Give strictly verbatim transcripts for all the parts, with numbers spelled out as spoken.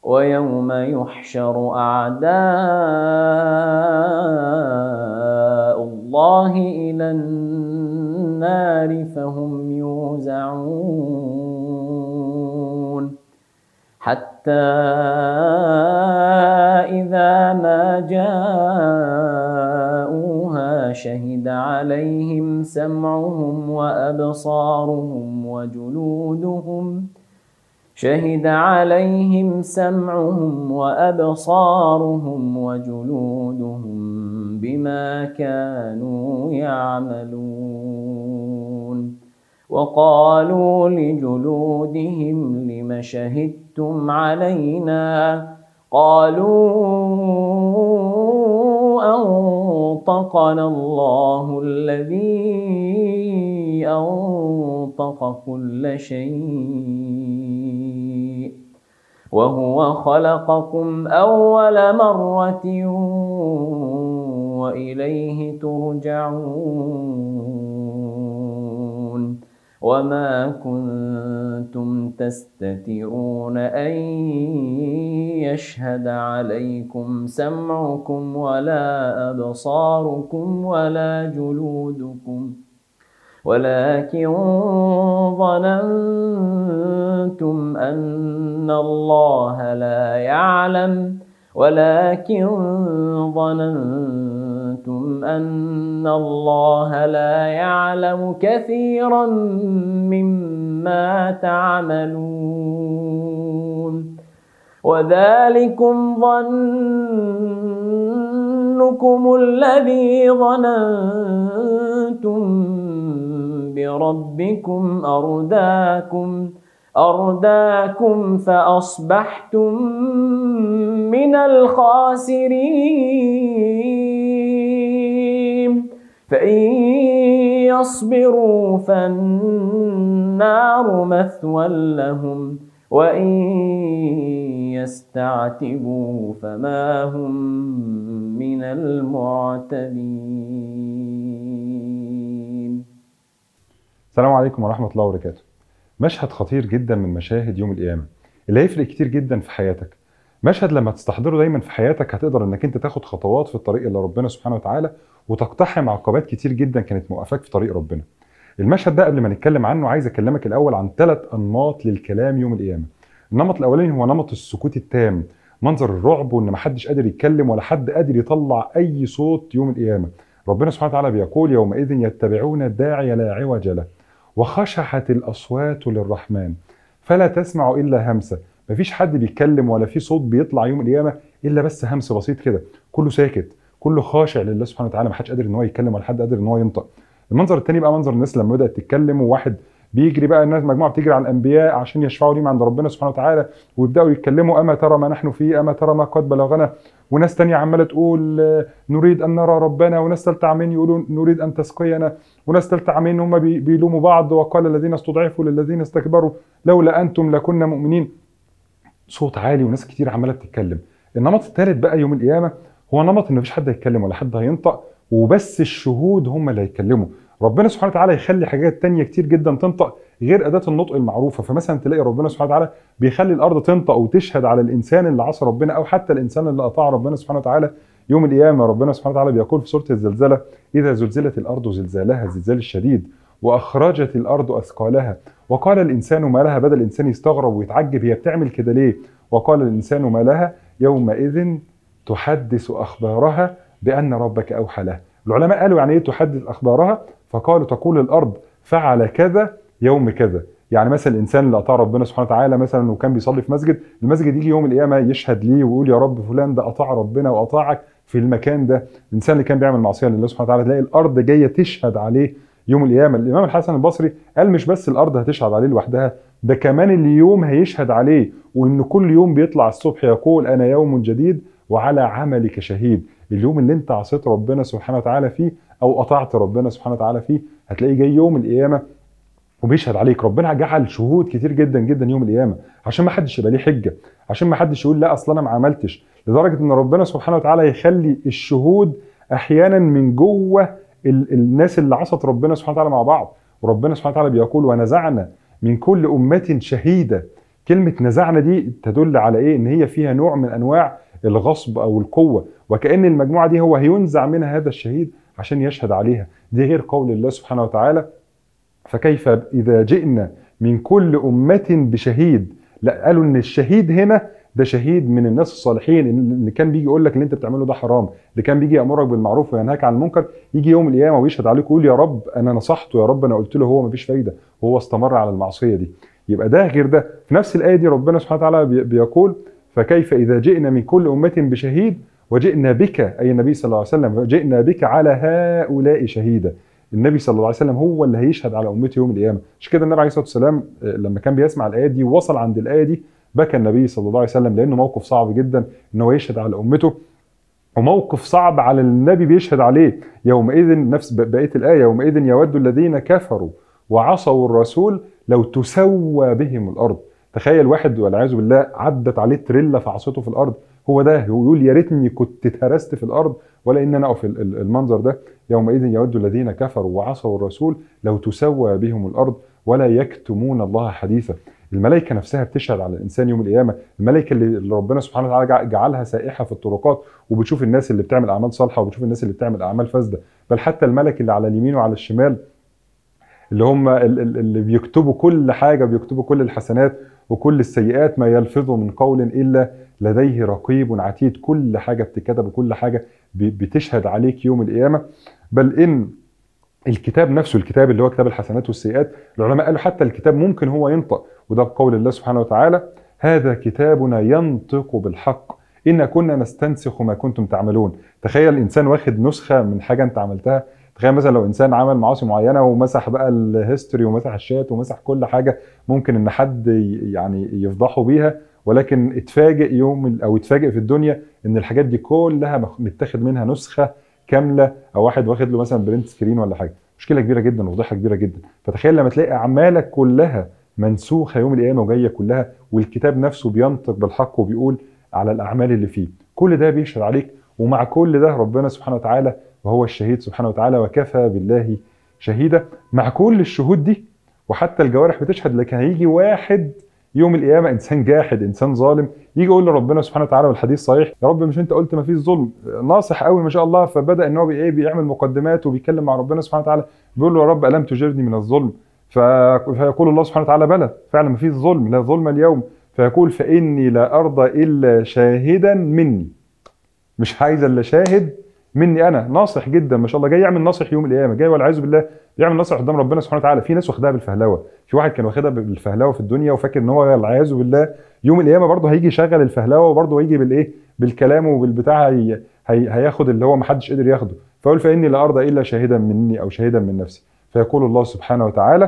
ويوم يحشر أعداء الله إلى النار فهم يوزعون حتى إذا ما جاءوها شهد عليهم سمعهم وأبصارهم وجلودهم شهد عليهم سمعهم وأبصارهم وجلودهم بما كانوا يعملون وقالوا لجلودهم لم شهدتم علينا قالوا أنطقنا الله الذي أنطق كل شيء وهو خلقكم أول مرة وإليه ترجعون وما كنتم تستترون أن يشهد عليكم سمعكم ولا أبصاركم ولا جلودكم ولكن ظننتم أن الله لا يعلم ولكن ظننتم أن الله لا يعلم كثيرا مما تعملون وذلكم ظنكم الذي ظننتم بربكم أرداكم أرداكم فأصبحتم من الخاسرين فإن يصبروا فالنار مثوى لهم وإن يستعتبوا فما هم من المعتبين. السلام عليكم ورحمة الله وبركاته. مشهد خطير جدا من مشاهد يوم القيامة اللي هيفرق كتير جدا في حياتك. مشهد لما تستحضره دايما في حياتك هتقدر انك انت تاخد خطوات في الطريق اللي ربنا سبحانه وتعالى وتقتحم عقبات كتير جدا كانت موقفاك في طريق ربنا. المشهد ده قبل ما نتكلم عنه عايز اكلمك الاول عن ثلاث انماط للكلام يوم القيامة. النمط الاولاني هو نمط السكوت التام، منظر الرعب وان محدش قادر يتكلم ولا حد قادر يطلع اي صوت يوم القيامة. ربنا سبحانه وتعالى بيقول يومئذ يتبعون الداعي لا عوج له وخشعت الأصوات للرحمن فلا تسمع إلا همسة. مفيش حد بيتكلم ولا في صوت بيطلع يوم القيامة إلا بس همس بسيط كده، كله ساكت، كله خاشع لله سبحانه وتعالى، محدش قادر إن هو يتكلم ولا حد قادر إن هو ينطق. المنظر التاني بقى منظر الناس لما بدأت تتكلم وواحد بيجري بقى، الناس مجموعة بتجري على الأنبياء عشان يشفعوا ليهم عند ربنا سبحانه وتعالى ويبدأوا يتكلموا أما ترى ما نحن فيه أما ترى ما قد بلغنا، وناس تانية عمالة تقول نريد أن نرى ربنا، وناس تالتة عمالين يقولوا نريد أن تسقينا، وناس تالتة عمالين هم بيلوموا بعض وقال الذين استضعفوا للذين استكبروا لولا أنتم لكنا مؤمنين. صوت عالي وناس كتير عمالة تتكلم. النمط الثالث بقى يوم القيامة هو نمط إن مفيش حد هيتكلم ولا حد هينطق وبس الشهود هم اللي هيتكلموا. ربنا سبحانه وتعالى يخلي حاجات تانية كتير جدا تنطق غير أداة النطق المعروفة. فمثلا تلاقي ربنا سبحانه وتعالى بيخلي الأرض تنطق وتشهد على الإنسان اللي عصى ربنا أو حتى الإنسان اللي أطاع ربنا سبحانه وتعالى. يوم القيامة ربنا سبحانه وتعالى بيقول في سورة الزلزلة إذا زلزلت الأرض زلزالها الزلزال الشديد وأخرجت الأرض أثقالها وقال الإنسان ما لها. بدل الإنسان يستغرب ويتعجب هي بتعمل كده ليه، وقال الإنسان ما لها يومئذ تحدث أخبارها بأن ربك أوحى لها. العلماء قالوا يعني إيه تحدث أخبارها؟ فقالوا تقول الأرض فعل كذا يوم كذا. يعني مثلا الإنسان اللي أطاع ربنا سبحانه وتعالى مثلا وكان بيصلي في مسجد، المسجد يجي يوم القيامة يشهد ليه ويقول يا رب فلان ده أطاع ربنا وأطاعك في المكان ده. الإنسان اللي كان بيعمل معصية لله سبحانه وتعالى تلاقي الأرض جاية تشهد عليه يوم القيامة. الإمام الحسن البصري قال مش بس الأرض هتشهد عليه لوحدها، ده كمان اليوم هيشهد عليه، وإن كل يوم بيطلع الصبح يقول أنا يوم جديد وعلى عملك شهيد. اليوم اللي انت عصيت ربنا سبحانه وتعالى فيه أو أطعت ربنا سبحانه وتعالى فيه هتلاقيه جاي يوم القيامة وبيشهد عليك. ربنا جعل شهود كتير جدا جدا يوم القيامة عشان ما حدش يبقى ليه حجة، عشان ما حدش يقول لا أصلا أنا ما عملتش، لدرجة إن ربنا سبحانه وتعالى يخلي الشهود أحيانا من جوه ال- الناس اللي عصت ربنا سبحانه وتعالى مع بعض. وربنا سبحانه وتعالى بيقول ونزعنا من كل أمة شهيدة كلمة نزعنا دي تدل على ايه؟ ان هي فيها نوع من انواع الغصب او القوة، وكأن المجموعة دي هو هينزع منها هذا الشهيد عشان يشهد عليها. دي غير قول الله سبحانه وتعالى فكيف إذا جئنا من كل أمة بشهيد. لا، قالوا ان الشهيد هنا ده شهيد من الناس الصالحين، اللي كان بيجي يقول لك اللي انت بتعمله ده حرام، اللي كان بيجي يأمرك بالمعروف وينهاك عن المنكر، يجي يوم القيامة ويشهد عليك ويقول يا رب انا نصحته، يا رب انا قلت له هو مفيش فايدة وهو استمر على المعصية دي. يبقى ده غير ده. في نفس الآية دي ربنا سبحانه وتعالى بيقول فكيف إذا جئنا من كل أمة بشهيد وجئنا بك، أي النبي صلى الله عليه وسلم، جئنا بك على هؤلاء شهيدا. النبي صلى الله عليه وسلم هو اللي هيشهد على أمته يوم القيامة. مش كده النبي عليه الصلاة والسلام لما كان بيسمع الآيات دي ووصل عند الآية دي بكى النبي صلى الله عليه وسلم، لأنه موقف صعب جدا إن هو يشهد على أمته، وموقف صعب على النبي بيشهد عليه. يومئذ نفس بقية الآية يومئذ يود الذين كفروا وعصوا الرسول لو تسوى بهم الأرض. تخيل واحد والعياذ بالله عدت عليه تريلا فعصته في الأرض، هو ده يقول يا ريتني كنت اتهرست في الأرض ولا إن أنا أقف المنظر ده. يومئذ يود الذين كفروا وعصوا الرسول لو تسوى بهم الأرض ولا يكتمون الله حديثا. الملائكة نفسها بتشهد على الإنسان يوم القيامة، الملائكة اللي ربنا سبحانه وتعالى جعلها سائحة في الطرقات وبتشوف الناس اللي بتعمل أعمال صالحة وبتشوف الناس اللي بتعمل أعمال فاسدة، بل حتى الملك اللي على اليمين وعلى الشمال اللي هم اللي بيكتبوا كل حاجة، بيكتبوا كل الحسنات وكل السيئات، ما يلفظ من قول إلا لديه رقيب عتيد. كل حاجة بتكتب وكل حاجة بتشهد عليك يوم القيامة. بل إن الكتاب نفسه، الكتاب اللي هو كتاب الحسنات والسيئات، العلماء قالوا حتى الكتاب ممكن هو ينطق، وده بقول الله سبحانه وتعالى هذا كتابنا ينطق بالحق إن كنا نستنسخ ما كنتم تعملون. تخيل إنسان واخد نسخة من حاجة أنت عملتها. تخيل مثلا لو إنسان عمل معاصي معينة ومسح بقى الهيستوري ومسح الشات ومسح كل حاجة ممكن إن حد يعني يفضحه بيها، ولكن اتفاجئ يوم أو اتفاجئ في الدنيا إن الحاجات دي كلها متاخد منها نسخة كاملة، أو واحد واخد له مثلا برنت سكرين ولا حاجة. مشكلة كبيرة جدا وفضيحة كبيرة جدا. فتخيل لما تلاقي أعمالك كلها منسوخة يوم القيامة وجاية كلها، والكتاب نفسه بينطق بالحق وبيقول على الأعمال اللي فيه، كل ده بيشهد عليك. ومع كل ده ربنا سبحانه وتعالى وهو الشهيد سبحانه وتعالى وكفى بالله شهيدا. مع كل الشهود دي وحتى الجوارح بتشهد، لكن هيجي واحد يوم القيامة إنسان جاحد، إنسان ظالم، يجي يقول لربنا سبحانه وتعالى والحديث صحيح يا رب مش أنت قلت ما فيش ظلم؟ ناصح قوي ما شاء الله. فبدأ إن هو بإيه بيعمل مقدمات وبيتكلم مع ربنا سبحانه وتعالى، بيقول له يا رب ألم تجرني من الظلم؟ فيقول الله سبحانه وتعالى بلى فعلا ما فيش ظلم، لا ظلم اليوم. فيقول فإني لا أرضى إلا شاهدا مني، مش عايز إلا شاهد مني أنا. ناصح جدا ما شاء الله، جاي يعمل ناصح يوم القيامة، جاي والعياذ بالله يعمل ناصح قدام ربنا سبحانه وتعالى. في ناس واخدها بالفهلوه، في واحد كان واخدها بالفهلوه في الدنيا وفاكر ان هو والعياذ بالله يوم القيامه برضه هيجي يشغل الفهلوه وبرضه هيجي بالايه بالكلام وبالبتاع، هي هي هياخد اللي هو ما حدش قدر ياخده. فيقول فاني لا ارضى الا شاهدا مني او شاهدا من نفسي. فيقول الله سبحانه وتعالى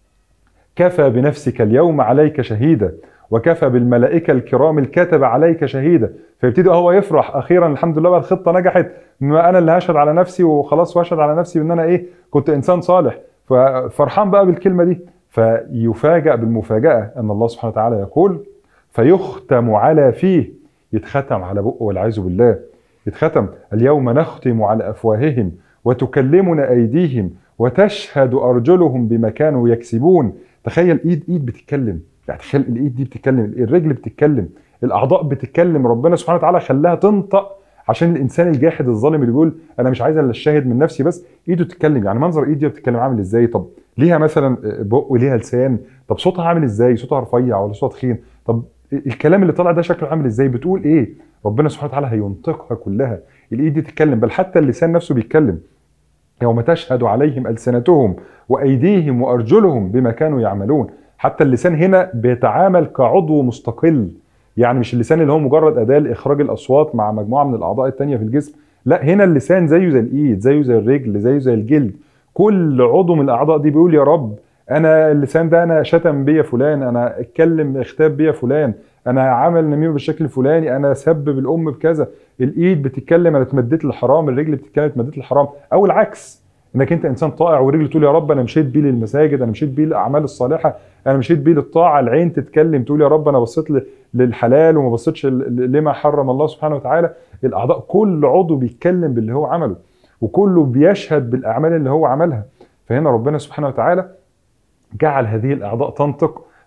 كفى بنفسك اليوم عليك شهيدا وكفى بالملائكه الكرام الكاتب عليك شهيدا. فيبتدي هو يفرح اخيرا الحمد لله بقى الخطه نجحت، ما انا اللي هشهد على نفسي وخلاص، واشهد على نفسي ان انا ايه كنت انسان صالح. ففرحان بقى بالكلمه دي. فيفاجأ بالمفاجاه ان الله سبحانه وتعالى يقول فيختم على فيه، يتختم على بقه والعياذ بالله، يتختم اليوم نختم على افواههم وتكلمنا ايديهم وتشهد ارجلهم بما كانوا يكسبون. تخيل ايد ايد بتتكلم، يعني تخيل الايد دي بتتكلم، الرجل بتتكلم، الاعضاء بتتكلم. ربنا سبحانه وتعالى خلاها تنطق عشان الانسان الجاحد الظالم اللي بيقول انا مش عايز الا الشاهد من نفسي بس، ايده تتكلم. يعني منظر ايد دي بتتكلم عامل ازاي؟ طب ليها مثلا بق وليها لسان، طب صوتها عامل ازاي؟ صوتها رفيع ولا صوتها تخين؟ طب الكلام اللي طالع ده شكله عامل ازاي؟ بتقول ايه؟ ربنا سبحانه وتعالى هينطقها كلها. الايد دي تتكلم، بل حتى اللسان نفسه بيتكلم. يوم تشهد عليهم ألسنتهم وأيديهم وأرجلهم بما كانوا يعملون. حتى اللسان هنا بيتعامل كعضو مستقل، يعني مش اللسان اللي هو مجرد أداة لإخراج الأصوات مع مجموعة من الأعضاء التانية في الجسم، لا هنا اللسان زيه زي الإيد، زيه زي الرجل، زيه زي الجلد. كل عضو من الأعضاء دي بيقول يا رب أنا اللسان ده أنا شتم بيا فلان، أنا اتكلم اختاب بيا فلان، أنا عمل نميمة بالشكل الفلاني، أنا سبب الأم بكذا. الإيد بتتكلم أنا اتمديت للحرام، الرجل بتتكلم اتمديت للحرام، أو العكس انك انت انسان طائع ورجل تقول يا رب انا مشيت بيه للمساجد، انا مشيت بيه للاعمال الصالحه، انا مشيت بيه للطاعه. العين تتكلم تقول يا رب انا بصيت للحلال وما بصيتش لما حرم الله سبحانه وتعالى. الاعضاء كل عضو بيتكلم باللي هو عمله وكله بيشهد بالاعمال اللي هو عملها. فهنا ربنا سبحانه وتعالى جعل هذه الاعضاء تنطق.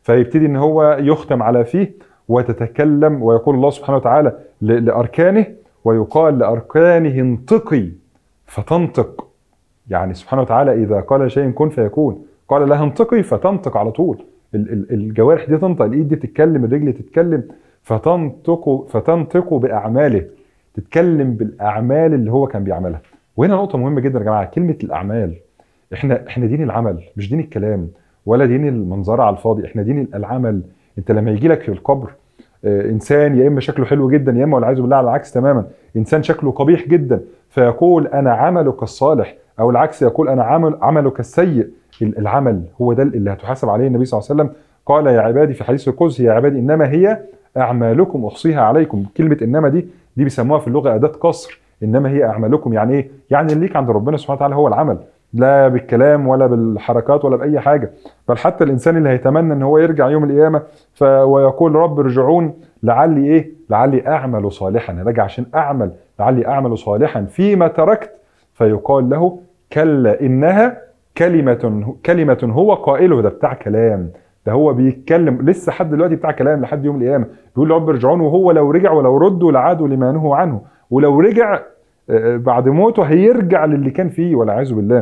فيبتدي ان هو يختم على فيه وتتكلم، ويقول الله سبحانه وتعالى لاركانه، ويقال لاركانه انطقي فتنطق. يعني سبحانه وتعالى اذا قال شيء كن فيكون، قال لها انطقي فتنطق على طول. الجوارح دي تنطق، الايد دي تتكلم، الرجل تتكلم، فتنطق فتنطق باعماله، تتكلم بالاعمال اللي هو كان بيعملها. وهنا نقطه مهمه جدا يا جماعه، كلمه الاعمال. احنا احنا دين العمل، مش دين الكلام ولا دين المنظره على الفاضي، احنا دين العمل. انت لما يجي لك في القبر آه انسان يا اما شكله حلو جدا، يا اما والعياذ بالله على العكس تماما انسان شكله قبيح جدا، فيقول انا عملك الصالح، او العكس يقول انا عمل عملك السيء. العمل هو ده اللي هتحاسب عليه. النبي صلى الله عليه وسلم قال يا عبادي في حديث القدسي، يا عبادي انما هي اعمالكم احصيها عليكم. كلمه انما دي دي بيسموها في اللغه اداه قصر. انما هي اعمالكم يعني ايه؟ يعني اللي ليك عند ربنا سبحانه وتعالى هو العمل، لا بالكلام ولا بالحركات ولا باي حاجه. بل حتى الانسان اللي هيتمنى ان هو يرجع يوم القيامه ف ويقول رب ارجعون لعلي ايه؟ لعلي اعمل صالحا، راجع عشان اعمل، لعلي اعمل صالحا فيما تركت، فيقال له كلا انها كلمه كلمه هو قائله. ده بتاع كلام، ده هو بيتكلم لسه لحد دلوقتي بتاع كلام لحد يوم القيامه. بيقول رب ارجعون، وهو لو رجع ولو ردوا لعادوا لما نهوا عنه، ولو رجع بعد موته هيرجع للي كان فيه والعياذ بالله.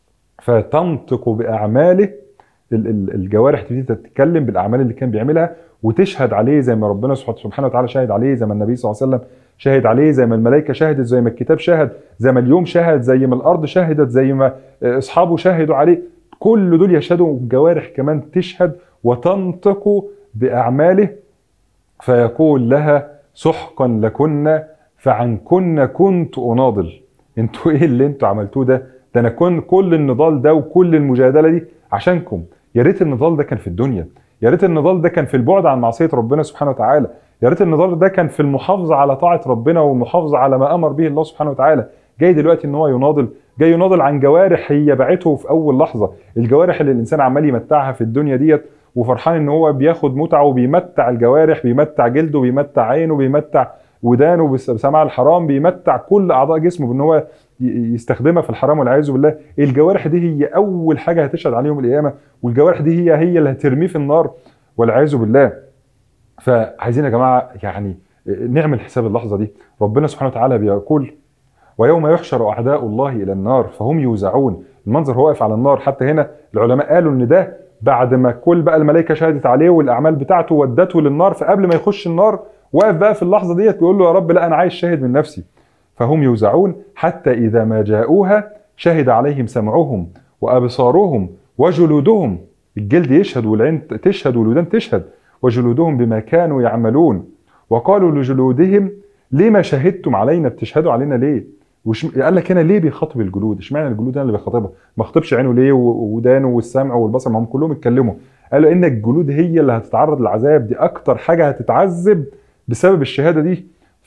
فتنطق باعماله، الجوارح تبتدي تتكلم بالاعمال اللي كان بيعملها وتشهد عليه، زي ما ربنا سبحانه وتعالى شاهد عليه، زي ما النبي صلى الله عليه وسلم شاهد عليه، زي ما الملائكه شهدت، زي ما الكتاب شهد، زي ما اليوم شهد، زي ما الارض شهدت، زي ما اصحابه شهدوا عليه. كل دول يشهدوا، الجوارح كمان تشهد وتنطق باعماله، فيقول لها سحقا لكن فعنكن كنت اناضل. انتوا ايه اللي انتوا عملتوه ده؟ ده انا كن كل النضال ده وكل المجادله دي عشانكم. يا ريت النضال ده كان في الدنيا، يا ريت النضال ده كان في البعد عن معصيه ربنا سبحانه وتعالى، يا ريت النضال ده كان في المحافظه على طاعه ربنا والمحافظه على ما امر به الله سبحانه وتعالى. جاي دلوقتي ان هو يناضل، جاي يناضل عن جوارح هي باعته في اول لحظه، الجوارح اللي الانسان عمال يمتعها في الدنيا ديت، وفرحان ان هو بياخد متعه وبيمتع الجوارح، بيمتع جلده، بيمتع عينه، بيمتع ودانه بسماع الحرام، بيمتع كل اعضاء جسمه بان هو يستخدمها في الحرام والعياذ بالله. الجوارح دي هي اول حاجه هتشهد عليه يوم القيامه، والجوارح دي هي هي اللي هترميه في النار والعياذ بالله. فعايزين يا جماعه يعني نعمل حساب اللحظه دي. ربنا سبحانه وتعالى بيقول ويوم يحشر اعداء الله الى النار فهم يوزعون. المنظر هو واقف على النار. حتى هنا العلماء قالوا ان ده بعد ما كل بقى الملائكه شهدت عليه والاعمال بتاعته ودته للنار، فقبل ما يخش النار واقف بقى في اللحظه ديت بيقول له يا رب لا انا عايز شاهد من نفسي. فهم يوزعون حتى اذا ما جاءوها شهد عليهم سمعهم وابصارهم وجلودهم. الجلد يشهد والعين تشهد والودان تشهد، وجلودهم بما كانوا يعملون. وقالوا لجلودهم لما شهدتم علينا؟ بتشهدوا علينا ليه؟ وش قال لك هنا ليه بيخاطب الجلود؟ اشمعنى الجلود انا اللي بيخاطبها؟ ما خاطبش عينه ليه وودانه والسمع والبصر؟ ما هم كلهم اتكلموا. قالوا ان الجلود هي اللي هتتعرض للعذاب، دي اكتر حاجه هتتعذب بسبب الشهاده دي.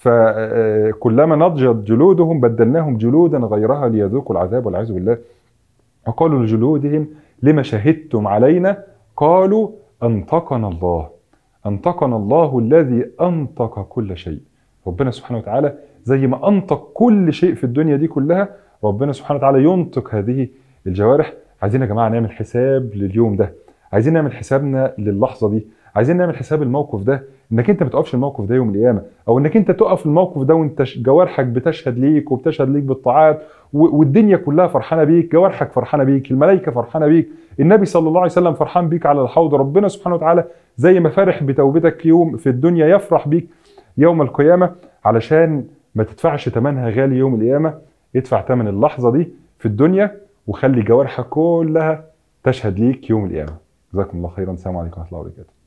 فكلما نضجت جلودهم بدلناهم جلودا غيرها ليذوقوا العذاب والعياذ بالله. وقالوا لجلودهم لما شهدتم علينا؟ قالوا انطقنا الله. انطقنا الله الذي انطق كل شيء. ربنا سبحانه وتعالى زي ما انطق كل شيء في الدنيا دي كلها، ربنا سبحانه وتعالى ينطق هذه الجوارح. عايزين يا جماعه نعمل حساب لليوم ده، عايزين نعمل حسابنا للحظه دي، عايزين نعمل حساب الموقف ده، انك انت ما تقفش الموقف ده يوم القيامه، او انك انت تقف الموقف ده وانت جوارحك بتشهد ليك وبتشهد ليك بالطاعات، والدنيا كلها فرحانه بيك، جوارحك فرحانه بيك، الملائكه فرحانه بيك، النبي صلى الله عليه وسلم فرحان بيك على الحوض، ربنا سبحانه وتعالى زي ما فرح بتوبتك يوم في الدنيا يفرح بيك يوم القيامه. علشان ما تدفعش ثمنها غالي يوم القيامه، ادفع ثمن اللحظه دي في الدنيا وخلي جوارحك كلها تشهد ليك يوم القيامه. جزاكم الله خيرا. السلام عليكم ورحمه الله وبركاته.